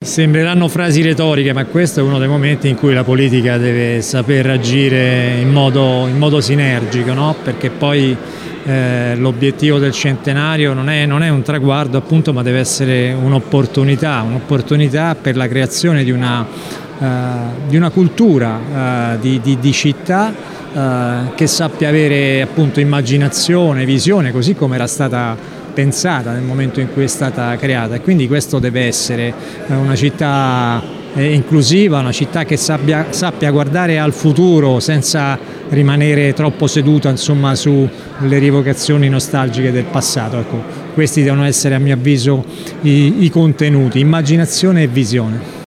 Sembreranno frasi retoriche, ma questo è uno dei momenti in cui la politica deve saper agire in modo sinergico, no? Perché poi l'obiettivo del centenario non è un traguardo, appunto, ma deve essere un'opportunità per la creazione di una cultura di città che sappia avere, appunto, immaginazione, visione, così come era stata pensata nel momento in cui è stata creata, e quindi questo deve essere una città inclusiva, una città che sappia guardare al futuro senza rimanere troppo seduta, insomma, sulle rievocazioni nostalgiche del passato. Ecco, questi devono essere, a mio avviso, i contenuti: immaginazione e visione.